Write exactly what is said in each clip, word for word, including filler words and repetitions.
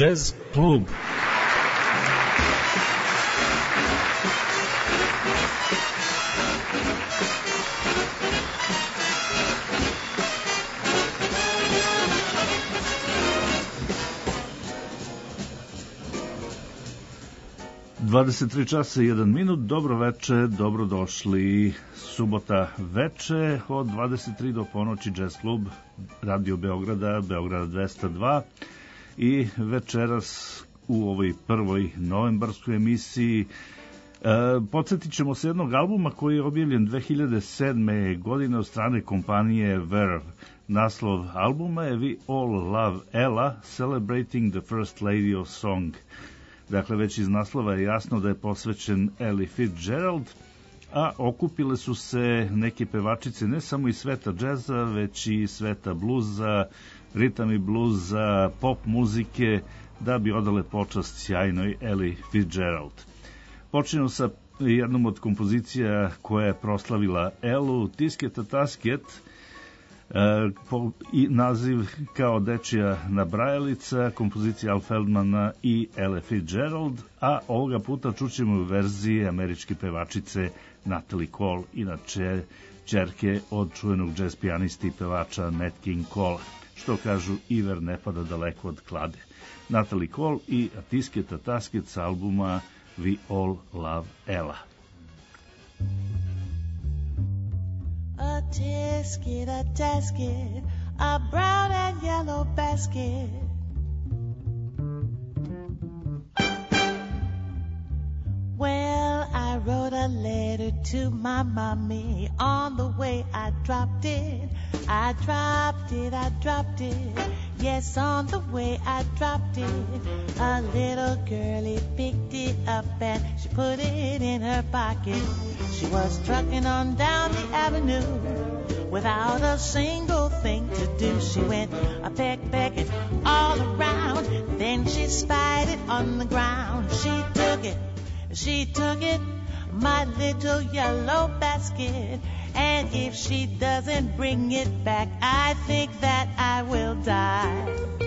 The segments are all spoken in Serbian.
Jazz klub. dvadeset tri časa i jedan minut, dobro veče, dobrodošli. Subota veče od dvadeset tri do ponoći, Jazz klub, Radio Beograda, Beograda dvesta dva. I večeras u ovoj prvoj novembarskoj emisiji e, podsjetit ćemo se jednog albuma koji je objavljen dve hiljade sedme. godine od strane kompanije Verve. Naslov albuma je We All Love Ella, Celebrating the First Lady of Song. Dakle, već iz naslova je jasno da je posvećen Ellie Fitzgerald, a okupile su se neke pevačice ne samo iz sveta džeza, već i sveta bluza, ritam i bluza, pop muzike, da bi odale počast sjajnoj Ellie Fitzgerald. Počinjemo sa jednom od kompozicija koja je proslavila Ellu, Tisket a Tasket, e, po, i naziv kao dečija nabrajalica, kompozicija Al Feldmana i Elle Fitzgerald, a ovoga puta čućemo u verziji američke pevačice Natalie Cole, inače ćerke od čuvenog jazz pijanisti i pevača Nat King Cole. Što kažu, iver ne pada daleko od klade. Natalie Cole i A Tisket a Tasket s albuma We All Love Ella. A tisket, a tasket, a brown and yellow basket. Well, I wrote a letter to my mommy. On the way I dropped it. I dropped it, I dropped it. Yes, on the way I dropped it. A little girlie picked it up and she put it in her pocket. She was trucking on down the avenue without a single thing to do. She went a peck pecking all around. Then she spied it on the ground. She took it, she took it, my little yellow basket. And if she doesn't bring it back, I think that I will die.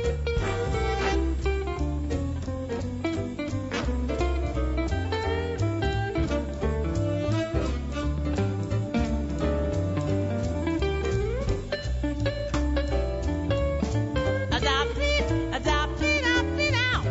Adopt it, adopt it, adopt it out.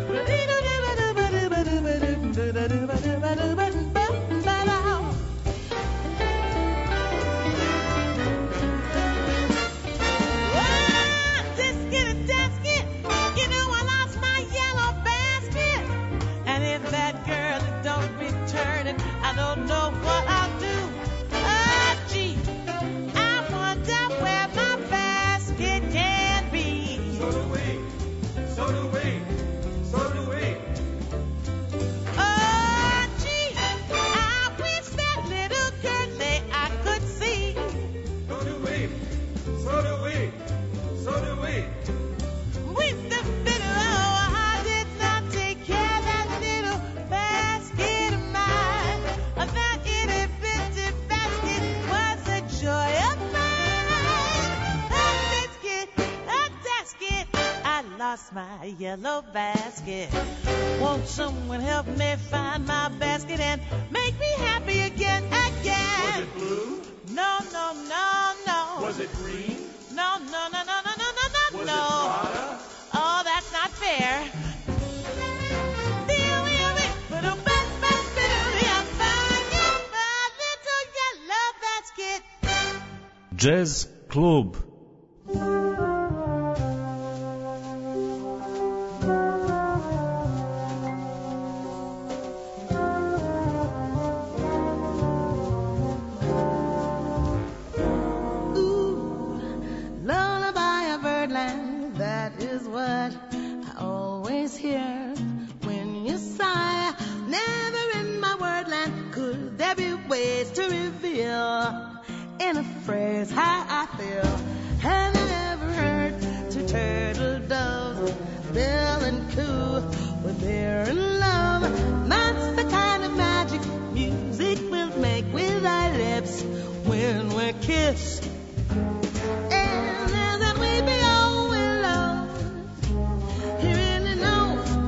I don't know what I'll do. Oh, gee, I wonder where my basket can be. So do we, so do we, so do we. Oh, gee, I wish that little girlie I could see. So do we, so do we, so do we. With the fiddle, oh, I did not take care of that little basket of mine. That itty bitty basket was a joy of mine. A basket, a basket, I lost my yellow basket. Won't someone help me find my basket and make me happy again, again? Was it blue? No, no, no, no. Was it green? No, no, no, no, no, no, no, no, Was no. it Prada? Oh, that's not fair. Jazz klub. Lullaby of birdland, that is what I always hear when you sigh. Never in my wordland could there be ways to reveal in a phrase how I feel. Have you ever heard two turtle doves bill and coo when they're in love? That's the kind of magic music we'll make with our lips when we're kissed. And as that we be all in love, you really know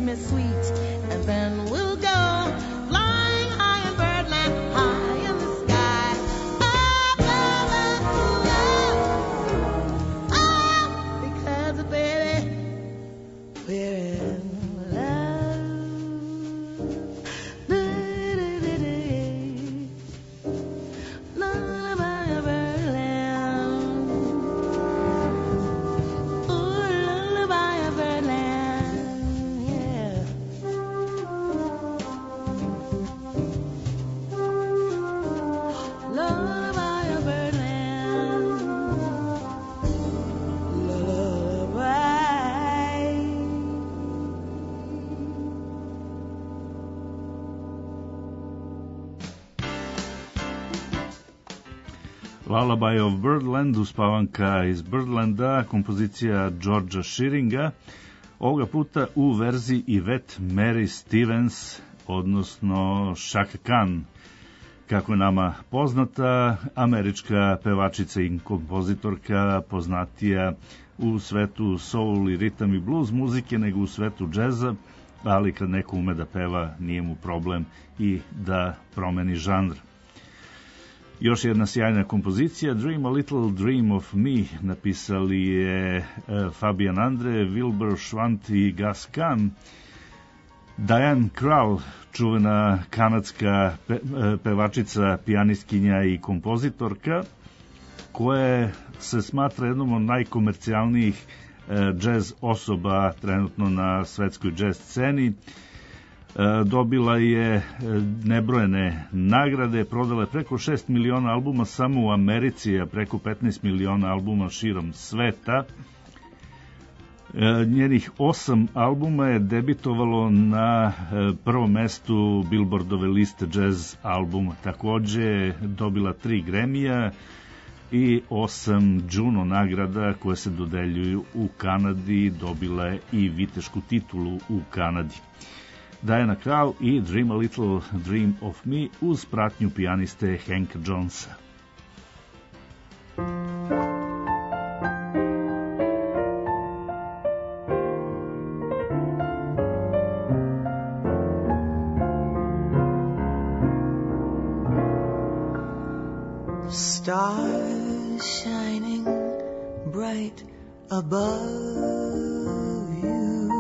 me sweet, and then we'll go flying high in birdland, high in the sky. Oh, oh, oh, oh, oh, because baby, we're in love. Lullaby of birdland. Ooh, lullaby of birdland, yeah. Lullaby of birdland. Lullaby. Lullaby of Birdland, uspavanka iz Birdlanda, kompozicija Georgea Shearinga, ovoga puta u verziji Yvette Mary Stevens, odnosno Chaka Khan, kako je nama poznata, američka pevačica i kompozitorka, poznatija u svetu soul i ritam i blues muzike, nego u svetu džeza, ali kad neko ume da peva, nije mu problem i da promeni žanr. Još jedna sjajna kompozicija, Dream a Little Dream of Me, napisali je Fabian Andre, Wilbur Schwant i Gus Kahn. Diane Krall, čuvena kanadska pe, pevačica, pijanistkinja i kompozitorka, koja se smatra jednom od najkomercijalnijih džez osoba trenutno na svetskoj džez sceni. Dobila je nebrojene nagrade, prodala je preko šest miliona albuma samo u Americi, a preko petnaest miliona albuma širom sveta. Njenih osam albuma je debitovalo na prvom mestu Billboardove liste jazz albuma. Takođe je dobila tri Grammy-a i osam Juno nagrada koje se dodeljuju u Kanadi. Dobila je i vitešku titulu u Kanadi. Diana Krall i Dream a Little Dream of Me uz pratnju pijaniste Hanka Jonesa. Stars shining bright above you,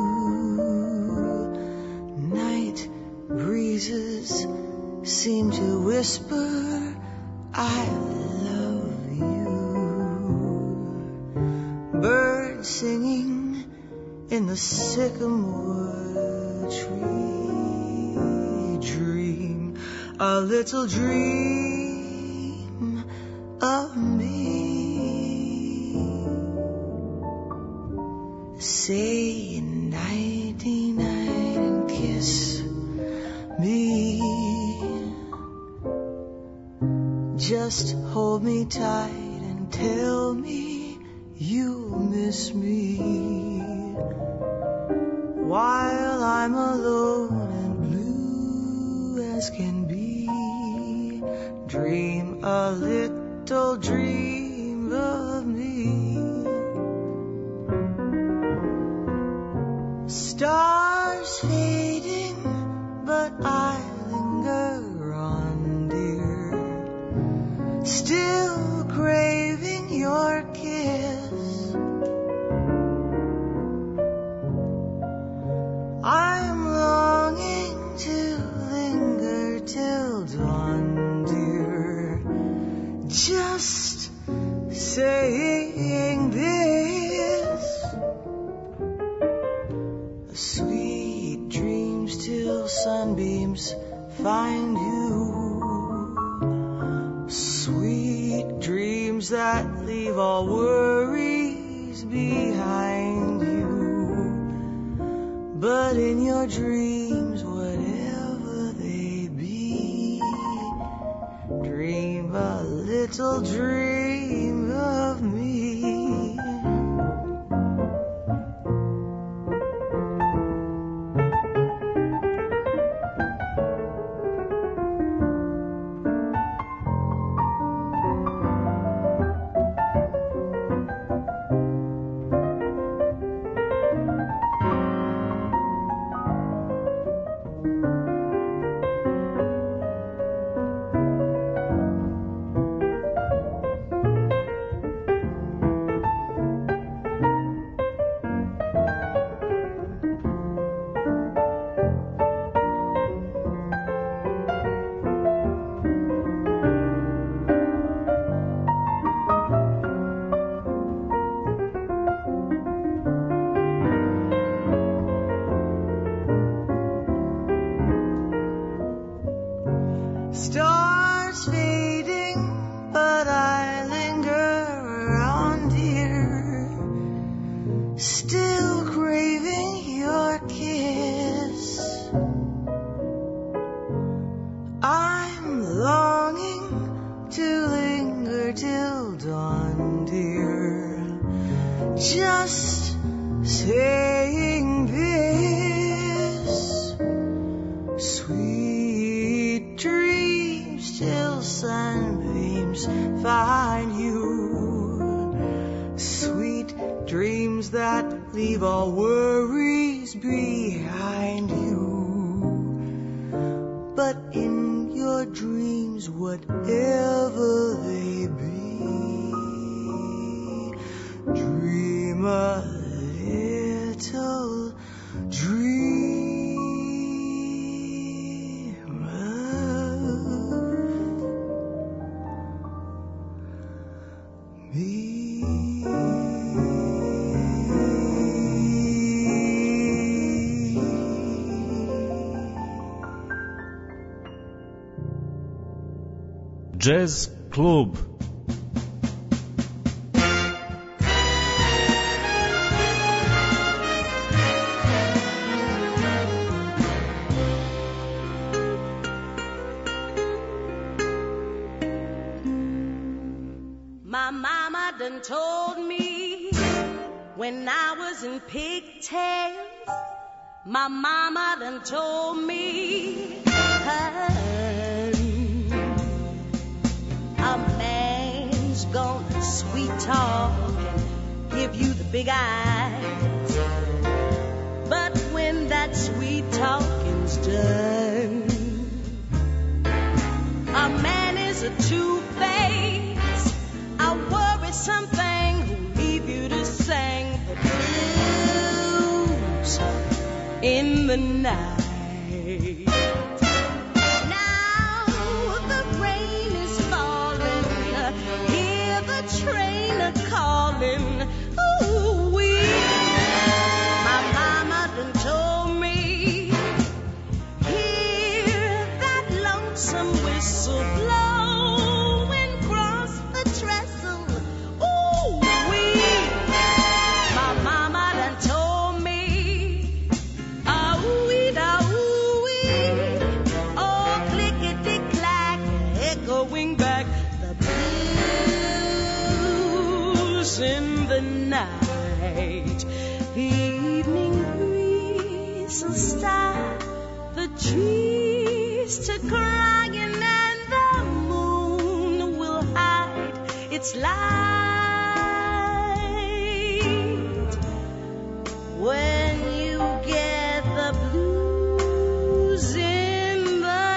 night breezes seem to whisper, I love you. Birds singing in the sycamore tree, dream a little dream of me. Say nighty night and kiss me. Just hold me tight and tell me you miss me. While I'm alone and blue as can be, dream a little dream of me. Stars fading, but I linger on, dear, still craving your kiss. I'm longing to linger till dawn, dear, just saying this. Sweet dreams till sunbeams find you. Sweet dreams that leave all worries behind you. But in your dreams, whatever they be, dream a little dream of me. stars fading, but I linger on, dear, still craving your kiss. I'm longing to linger till dawn, dear, just saying this. Sweet dreams till sunbeams find you. Sweet dreams that leave all worries behind you. But in your dreams, whatever they be, dream a little dream of me. Jazz klub. My mama done told me when I was in pigtails. My mama done told me, honey, a man's gonna sweet talk and give you the big eyes. But when that sweet talking's done, a man is a two-faced, a worrisome thing who'll leave you to sing the blues in the night. Now the rain is falling, hear the train a-calling. Ooh-wee. My mama done told me, hear that lonesome whistle blowing across the trestle. Ooh-wee. My mama done told me, ah-wee, ah-wee, oh, clickety-clack, echoing back the blues in the night. The evening breeze will start the trees to crying, and the moon will hide its light. When you get the blues in the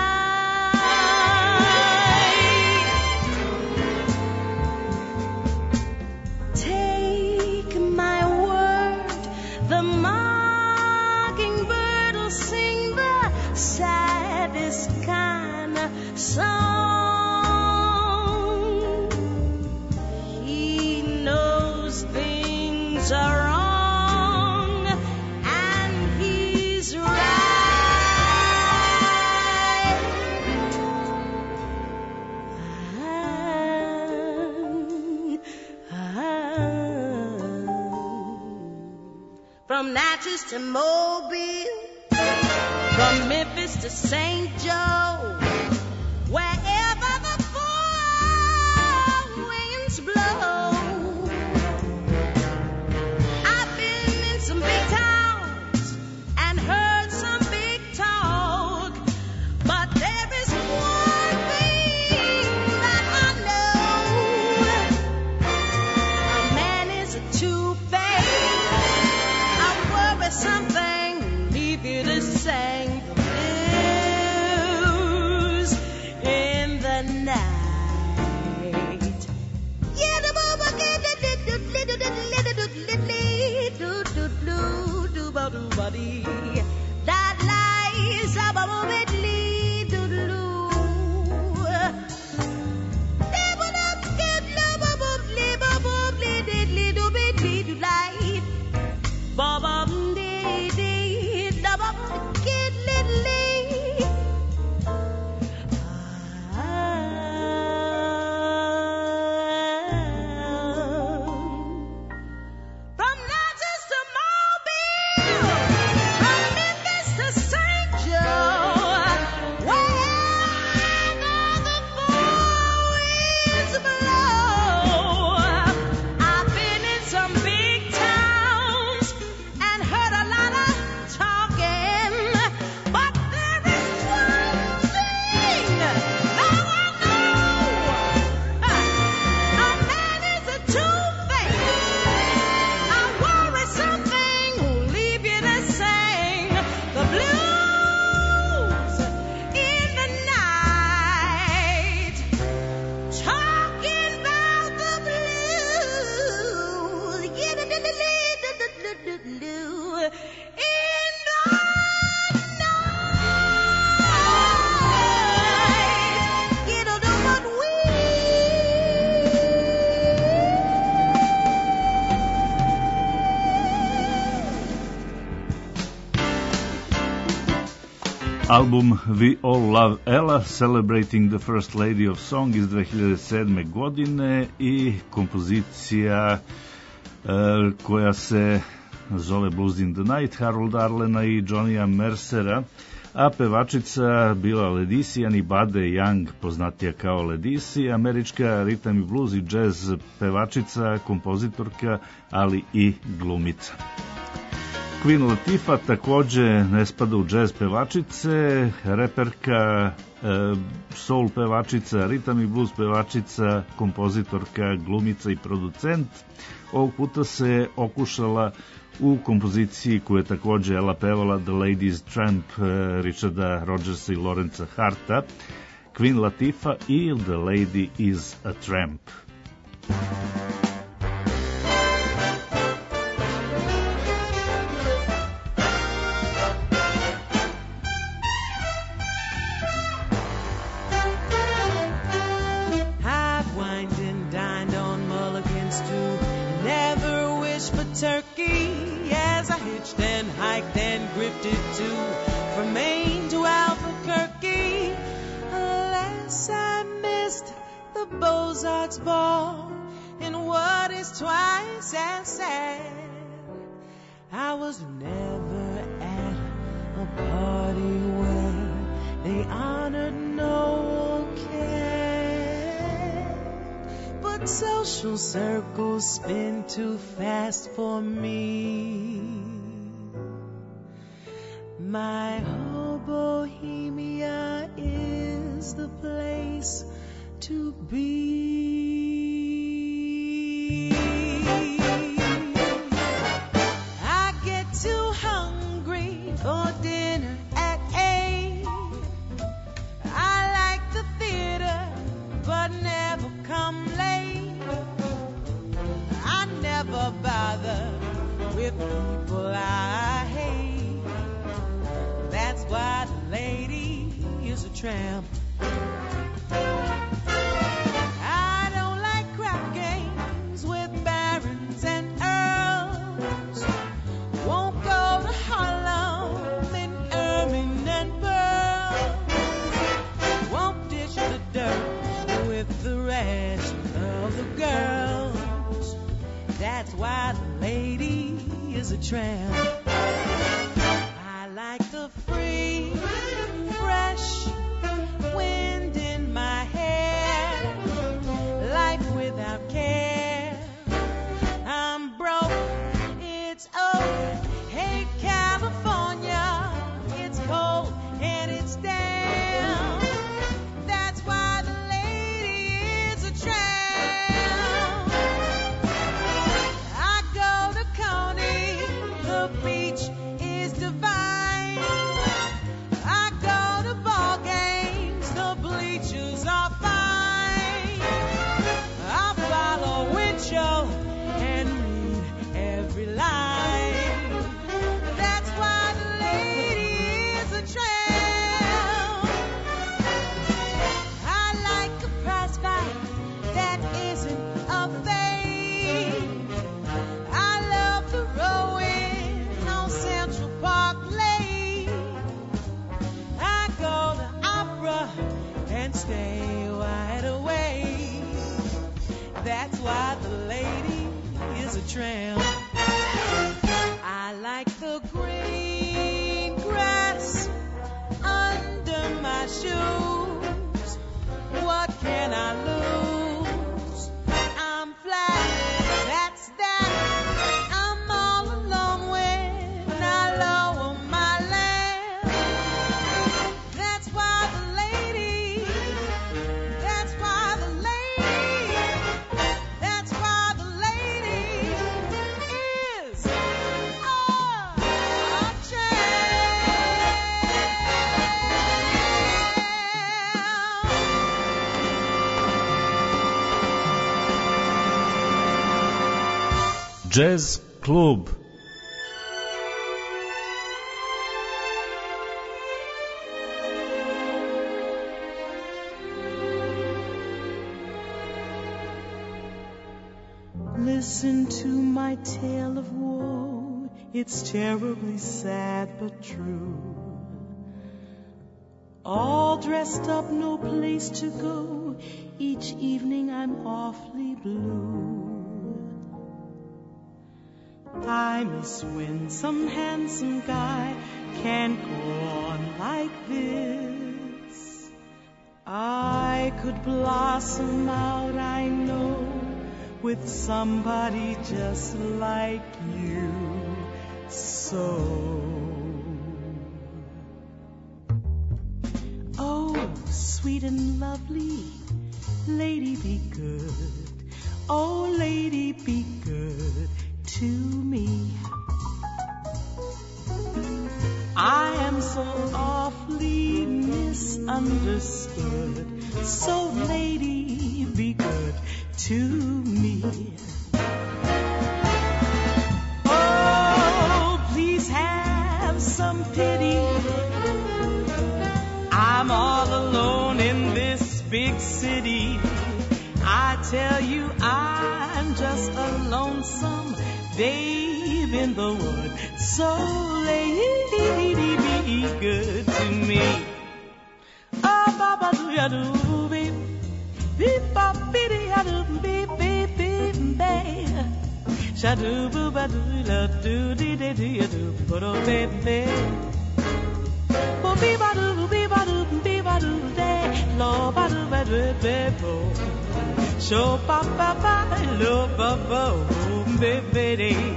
night, take my word, the mockingbird will sing the saddest kind of song. He knows things are wrong, and he's right. From Natchez to Mobile, from Memphis to Saint Joe, wherever the four winds blow. I've been in some big towns and heard some big talk, but there is one thing that I know. A man is a two-faced, I worry something, leave you to sing the Album We All Love Ella, Celebrating the First Lady of Song iz dve hiljade sedme. godine i kompozicija uh, koja se zove Blues in the Night, Harold Arlena i Johnnya Mercera, a pevačica bila Ledisi Anibade Young, poznatija kao Ledisi, američka ritam i blues i jazz pevačica, kompozitorka, ali i glumica. Queen Latifah takođe ne spada u jazz pevačice, reperka, soul pevačica, ritam i blues pevačica, kompozitorka, glumica i producent. Ovog puta se okušala u kompoziciji koju je takođe Ella pevala, The Lady's Tramp, Richarda Rodgersa i Lawrence'a Harta, Queen Latifah i The Lady is a Tramp. Turkey as I hitched and hiked and grifted too from Maine to Albuquerque. Alas, I missed the Beaux-Arts ball in what is twice as sad. I was never at a party where they honored no care, but social circles spin too fast for me. My whole Bohemia is the place to be. I get too hungry for dinner at eight. I like the theater, but never come late. I never bother with people I hate. That's why the lady is a tramp. I don't like crap games with barons and earls. Won't go to Harlem in ermine and pearls. Won't dish the dirt with the rest of the girls. That's why the lady is a tramp. I like the free, fresh wind in my hair, life without care. I'm broke, it's over. Hey, California, it's cold and it's damp. That's why the lady is a tramp. I go to Coney, the beach is divine. I go to ball games, the bleachers are fine. I follow Winchell and read every line. That's why the lady is a tramp. I like a prize fight that isn't a fade. I love the rowing on Central Park Lake. I go to opera and stay wide awake. That's why the lady is a tramp. I like the green grass under my shoes. What can I lose? I'm flat, that's that. I'm all alone when I lower my lamp. That's why the lady, that's why the lady, that's why the lady is a tramp. Jazz klub. Listen to my tale of woe. It's terribly sad but true. all dressed up, no place to go. Each evening I'm awfully blue. I miss when some handsome guy can't go on like this. I could blossom out, I know, with somebody just like you. So oh, sweet and lovely, lady, be good. Oh, lady, be good to me. I am so awfully misunderstood. So, lady, be good to me. Oh, please have some pity. I'm all alone in this big city. I tell you, I'm just a lonesome babe in the wood. So, lady, be good to me. Ah, ba ba do ya do beep, beep ba beep ya do beep beep beep bay. Sha do boo ba do la do dee dee do ya do ba do baby. Bo be ba do be ba do be ba do day. Lo ba do ba do be bo. Sho ba ba ba lo ba bo baby day.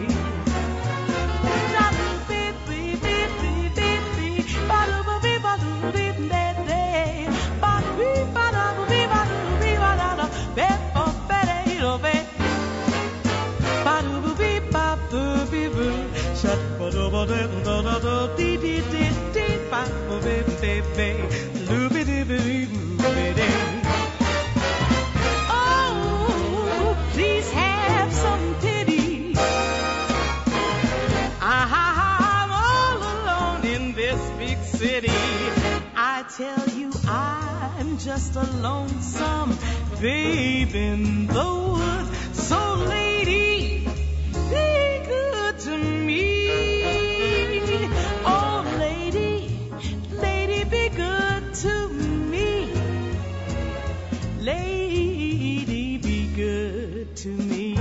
Oh, please have some pity. I'm all alone in this big city. I tell you, I'm just a lonesome babe in the woods. So, lady, be good to me. Oh, lady, lady, be good to me. Lady, be good to me.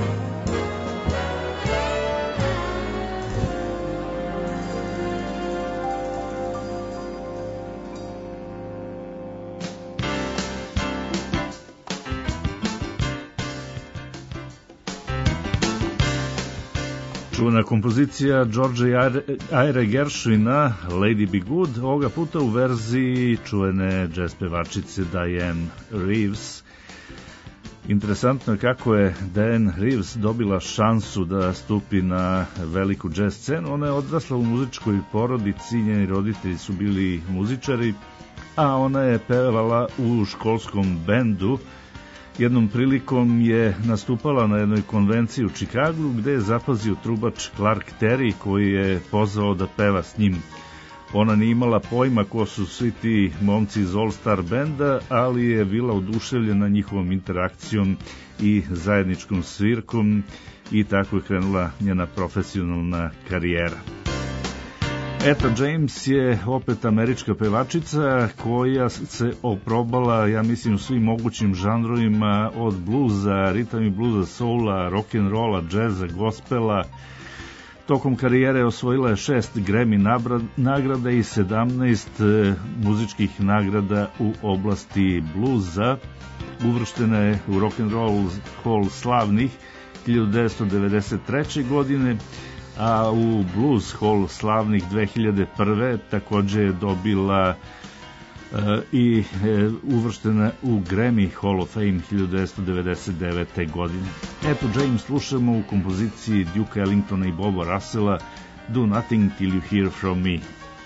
Čuvena kompozicija Georgea Ire Gershwina, Lady Be Good, ovoga puta u verziji čuvene jazz pevačice Diane Reeves. Interesantno je kako je Diane Reeves dobila šansu da stupi na veliku jazz scenu. Ona je odrasla u muzičkoj porodici, njeni roditelji su bili muzičari, a ona je pevala u školskom bendu. Jednom prilikom je nastupala na jednoj konvenciji u Čikagu gde je zapazio trubač Clark Terry koji je pozvao da peva s njim. Ona nije imala pojma ko su svi ti momci iz All Star benda, ali je bila oduševljena njihovom interakcijom i zajedničkom svirkom i tako je krenula njena profesionalna karijera. Etta James je opet američka pevačica koja se oprobala, ja mislim, u svim mogućim žanrovima, od bluza, ritam i bluza, soula, rock'n'rolla, džeza, gospela. Tokom karijere osvojila je šest Grammy nagrada i sedamnaest muzičkih nagrada u oblasti bluza. Uvrštena je u Rock'n'Roll Hall slavnih hiljadu devetsto devedeset treće. godine, a u Blues Hall slavnih dve hiljade prve. takođe je dobila uh, i uh, uvrštena u Grammy Hall of Fame hiljadu devetsto devedeset devete. godine. Eto, James slušamo u kompoziciji Duke Ellingtona i Boba Russella, Do Nothing Till You Hear From Me.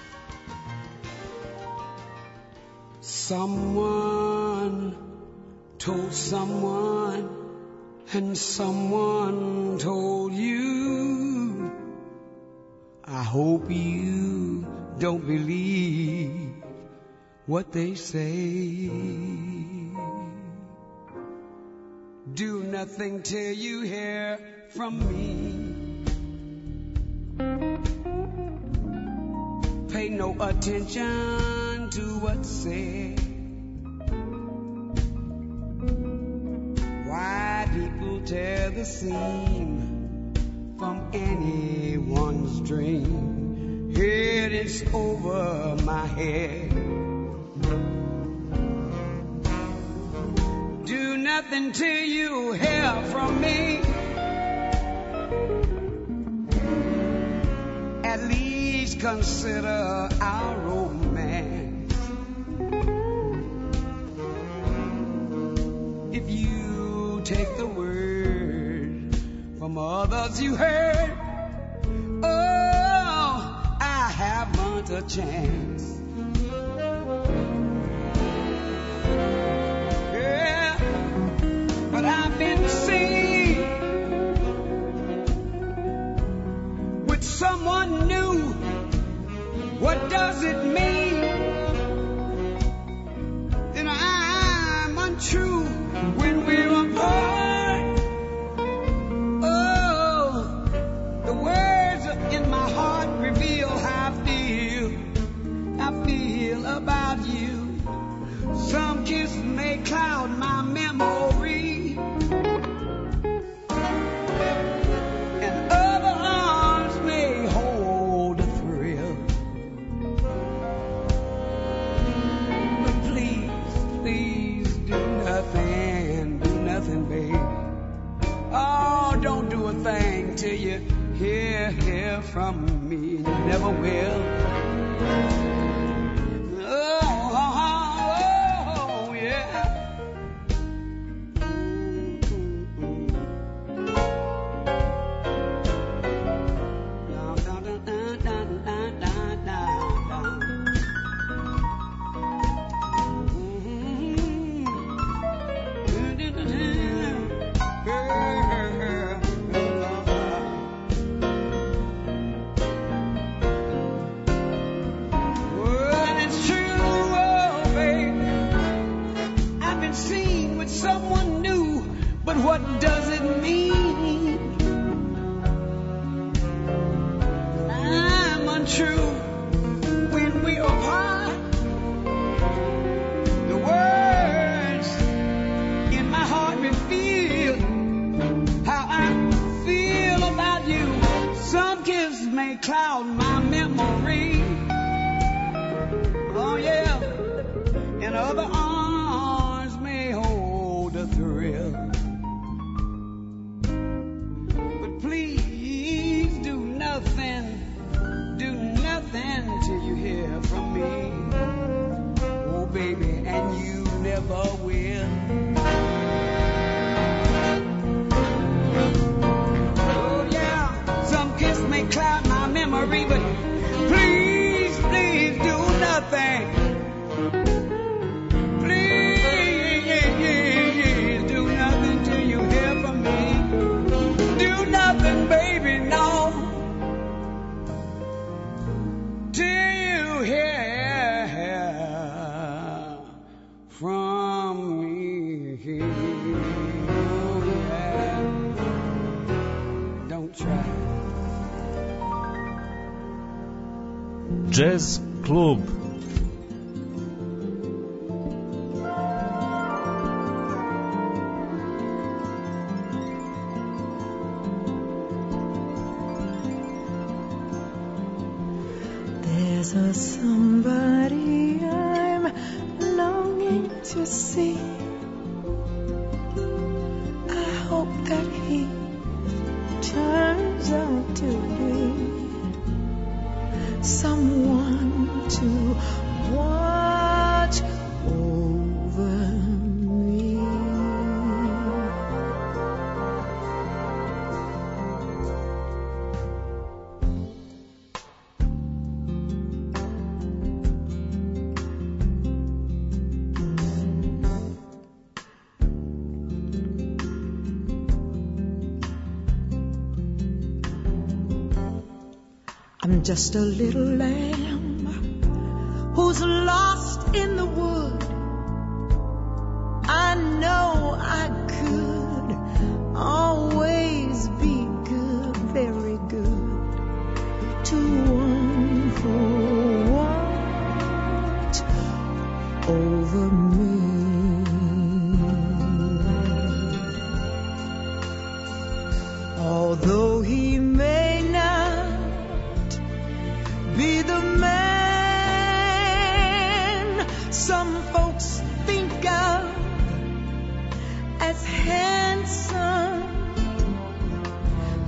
Someone told someone and someone told you. I hope you don't believe what they say. Do nothing till you hear from me. Pay no attention to what's said. Why people tear the seam from anyone's dream. It is over my head. Do nothing till you hear from me. At least consider our romance. If you take the word from others you heard, oh, I haven't a chance. Yeah, but I've been seen with someone new. What does it mean? Then I'm untrue when we're apart. Oh, the words in my heart reveal how I feel. I feel about you. Some kiss may cloud my memory, and other arms may hold a thrill. But please, please do nothing, do nothing, baby. Oh, don't do a thing till you hear, hear from me. You never will. Oh, oh, oh, yeah. Down, down, down, down, down, down, down, down. Well, it's true, oh, baby. I've been seen with someone new, but what does it mean? I'm untrue when we are apart. The words in my heart reveal how I feel about you. Some kisses may cloud my memory. Oh yeah, and other arms may hold a thrill. But please do nothing, do nothing till you hear from me. Oh baby, and you never will. Oh yeah, some kiss may cloud my memory, but please, please do nothing. Please do nothing till you hear from me. Do nothing, baby, no. Till you hear from me. Oh, yeah. Don't try. Jazz klub. There's a somebody I'm longing to see. I hope that he turns out to be someone to watch over me. I'm just a little lamb who's lost in the wood. I know I could always be good, very good to one who won't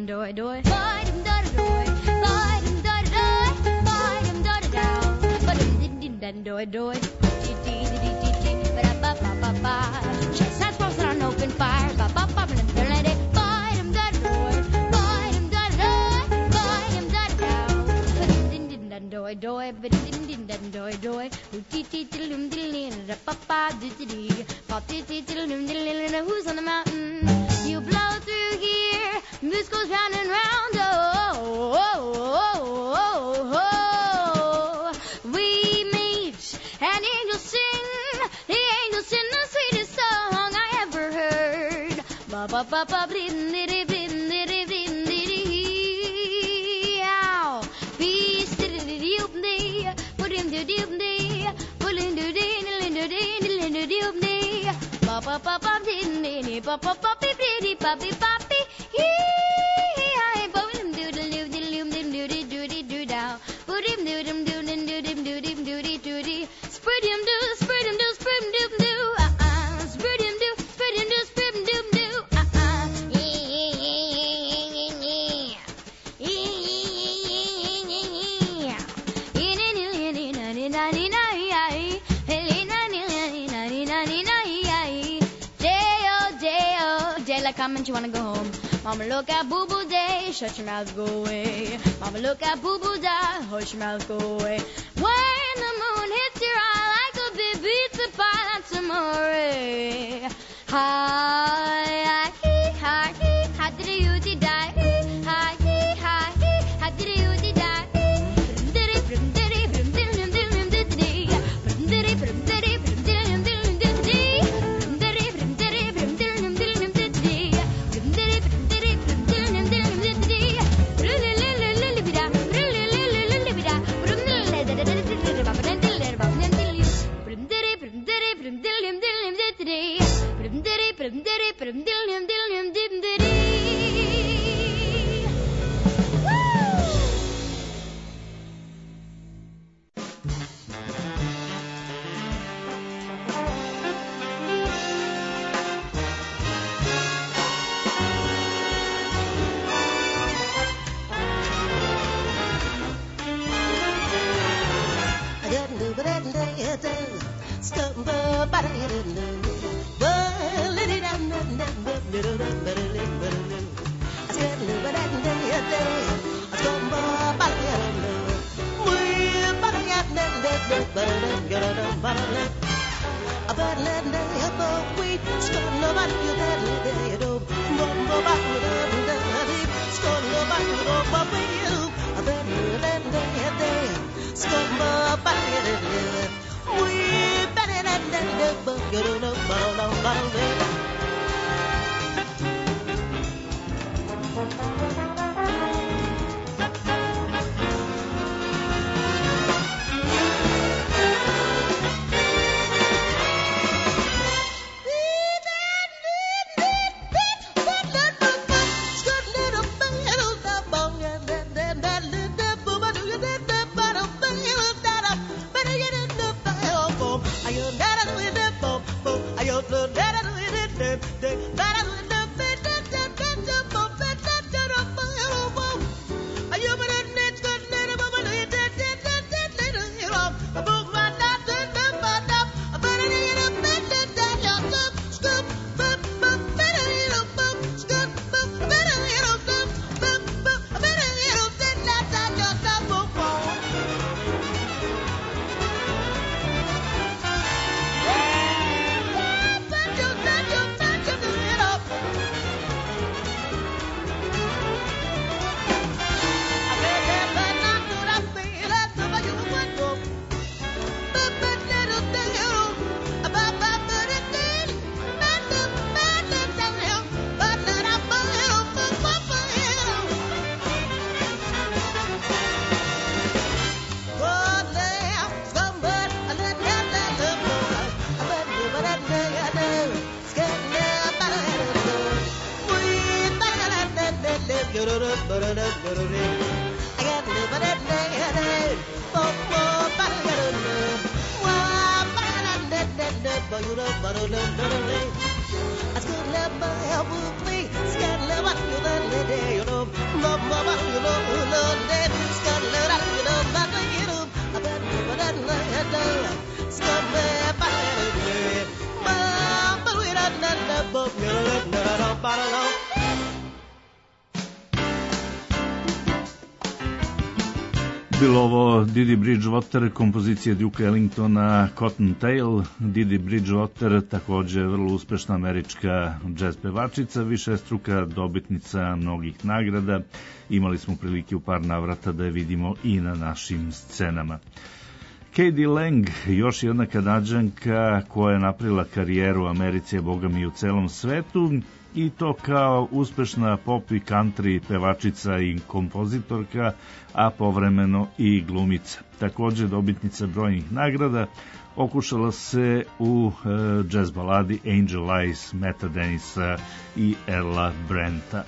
dan doy doy. Boy dum da doy. Boy dum da doy. Boy dum da dow. Boy dum din din dan doy doy. Dee dee dee dee dee. Ba ba ba ba ba. Chest has frozen on open fire. Ba ba ba ba da da. Boy dum da doy. Boy dum da doy. Boy dum da dow. Boy dum din din dan doy doy. Ba din din dan doy doy. Dee dee dee dum dee da pa pa dee dee. Pop dee dee dee dum dee. Who's on the mountain? You blow through here, this goes round and round. Oh, oh, oh, oh, oh. We meet, and angels sing. The angels sing the sweetest song I ever heard. Ba ba ba ba blim diddy blim diddy blim diddy. Ow, peace diddy doop dee, put him do doop dee, put him do dee, do dee, do doop dee. Ba ba ba ba din din ba ba ba bi bi ba bi ba bi hee I ba dim do do do do do do do do do down put him do dim do dim do dim do dim do do do do spread him do spread him do spread him do do ah ah spread him do spread him do spread him do do ah ah comment you wanna go home. Mama look at boo boo day, shut your mouth, go away. Mama look at boo boo die, hush your mouth, go away. When the moon hits your eye like a big pizza pie, that's amore. Hi, hi, hi, hi, did you die? Hi, hi, hi, hi, did you die? I could let my help with me, scan what you then lady, you know. Bilo ovo Didi Bridgewater, kompozicija Duke Ellingtona, Cottontail. Didi Bridgewater, takođe vrlo uspešna američka džez pevačica, višestruka dobitnica mnogih nagrada. Imali smo prilike u par navrata da je vidimo i na našim scenama. K D Lang, još jedna Kanadžanka koja je napravila karijeru u Americi, a boga mi u celom svetu, i to kao uspešna pop i country pevačica i kompozitorka, a povremeno i glumica. Takođe dobitnica brojnih nagrada, okušala se u e, jazz baladi Angel Eyes, Metta Denisa i Erla Brenta.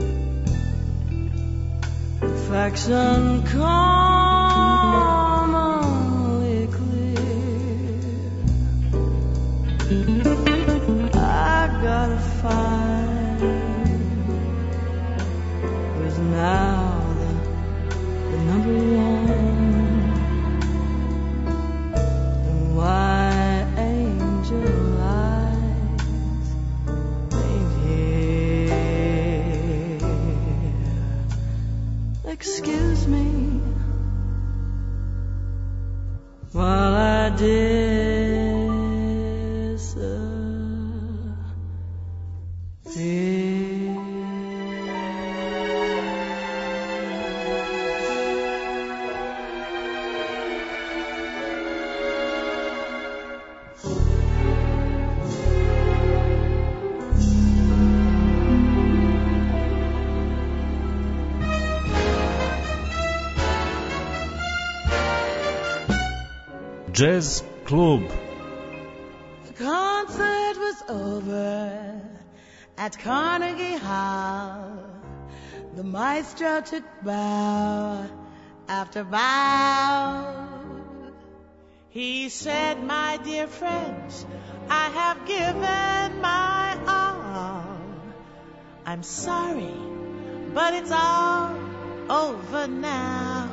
Faction commonly while I disappear. Jazz Club. The concert was over at Carnegie Hall. The maestro took bow after bow. He said, my dear friends, I have given my all. I'm sorry, but it's all over now.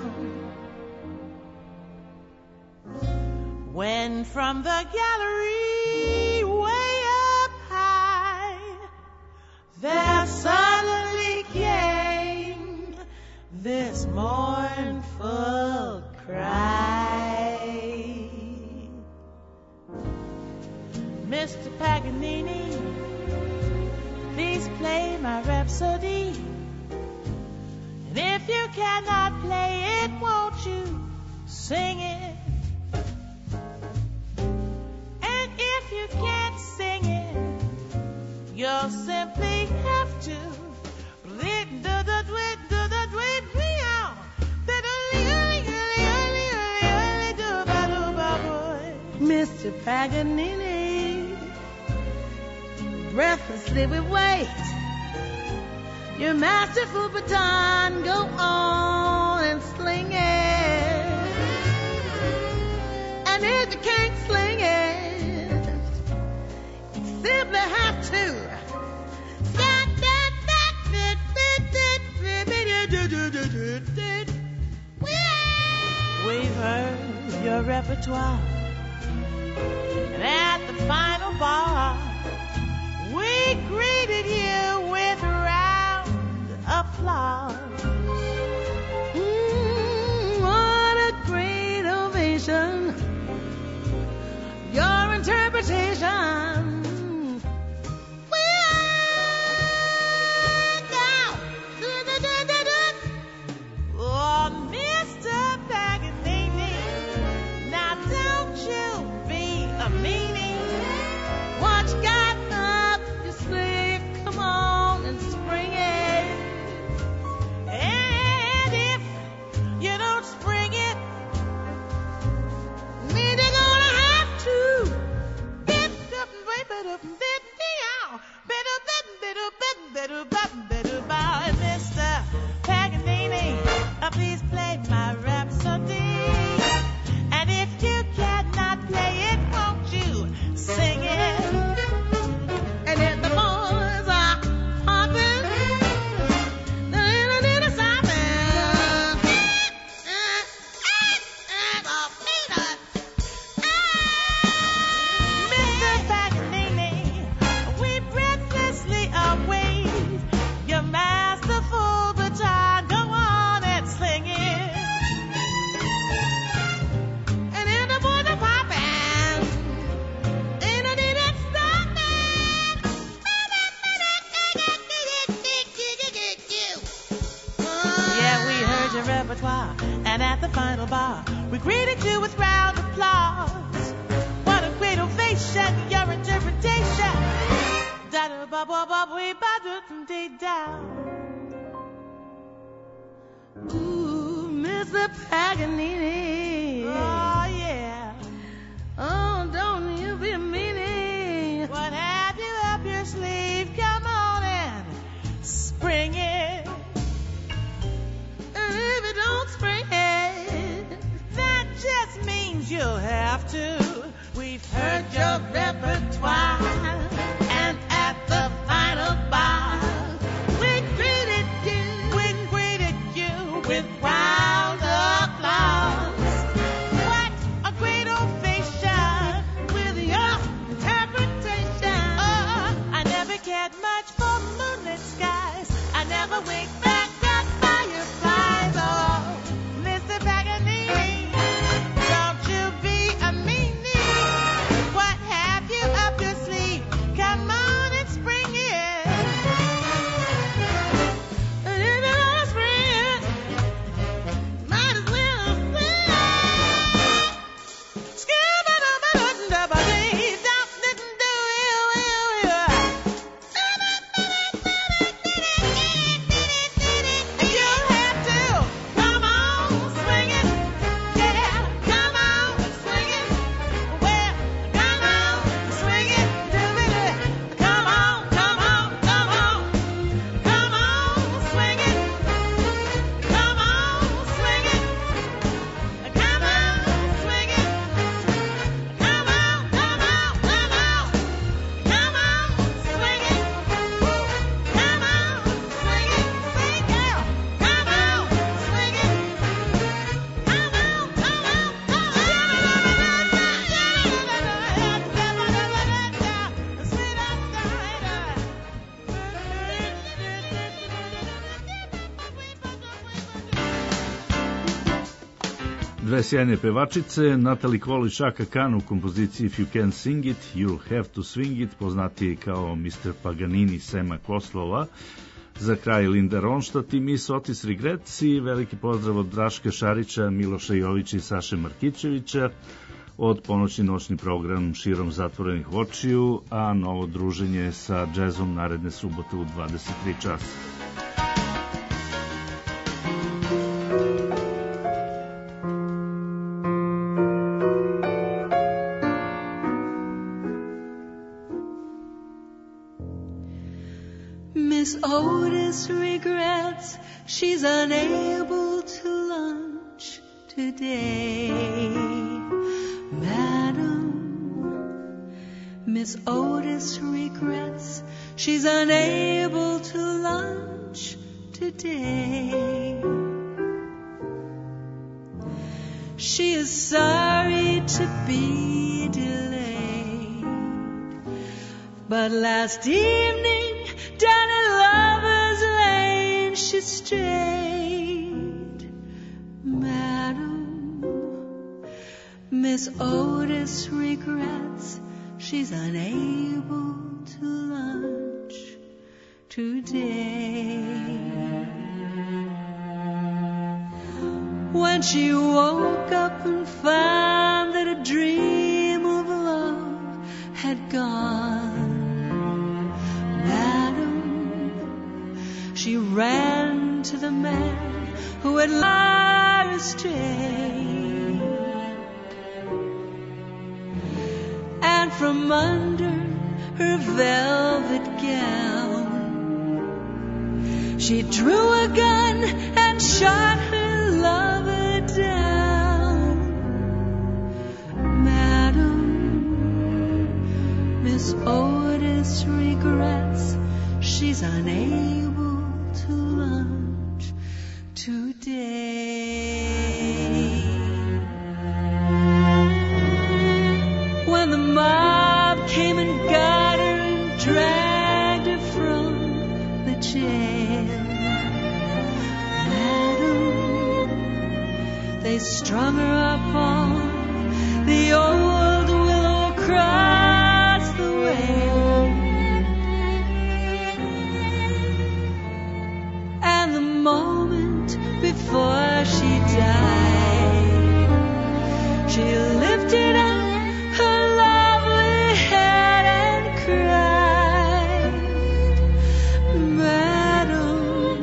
When from the gallery way up high, there suddenly came this mournful cry. Mister Paganini, please play my Rhapsody. And if you cannot play it, won't you sing it? You can't sing it, you'll simply have to Mister Paganini, breathlessly we wait. Your masterful baton, go on and sling it. And if you can't sling it, simply have to. We've heard your repertoire, and at the final bar, we greeted you with round applause. Mm, what a great ovation! Your interpretation. Mister Paganini, please play my Rhapsody. And if you cannot play it, won't you sing it? And if the boys are hopping, the little little something. Mister Paganini, we breathlessly await your masterful baton. Go on and sling it. And in the boys are popping, and I need it stopping. Yeah, we heard your repertoire, and at the final bar, we greeted you with round applause. What a great ovation, your interpretation. Ooh, Mister Paganini. Oh, yeah. Oh, don't you be a meanie. What have you up your sleeve? Come on and spring it. And if you don't spring it, that just means you'll have to. We've heard your repertoire, and at the final bar, we greeted you, we greeted you with round applause. What a great ovation with your interpretation. Oh, I never cared much for moonlit skies. I never winked back at fireflies. Oh, Mister Paganini, don't you be Dve sjajne pevačice, Natalie Cole i Chaka Khan u kompoziciji If You Can Sing It, You'll Have to Swing It, poznatiji kao mister Paganini Sema Koslova. Za kraj Linda Ronstadt i Miss Otis Regrets i veliki pozdrav od Draška Šarića, Miloša Jovića i Saše Markićevića. Od ponoćni noćni program širom zatvorenih očiju, a novo druženje sa džezom naredne subote u dvadeset tri časa. Miss Otis regrets she's unable to lunch today. Madam, Miss Otis regrets she's unable to lunch today. She is sorry to be delayed, but last evening down at Lover's Lane she strayed. Madam, Miss Otis regrets she's unable to lunch today. When she woke up and found that a dream of love had gone, madam, she ran to the man who had led her astray. And from under her velvet gown, she drew a gun and shot her lover down. Madam, Miss Otis regrets she's unable to lunch today. When the mob came and got her and dragged her from the jail, madam, they strung her up on the old willow across the way. And the moment before she died, she lifted up her lovely head and cried, Madam,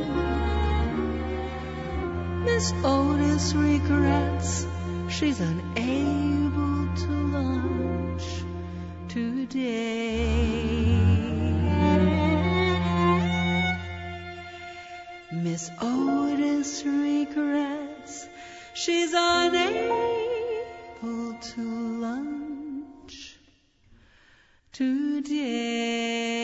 Miss Otis regrets she's unable to lunch today. Miss Otis regrets she's unable to lunch today.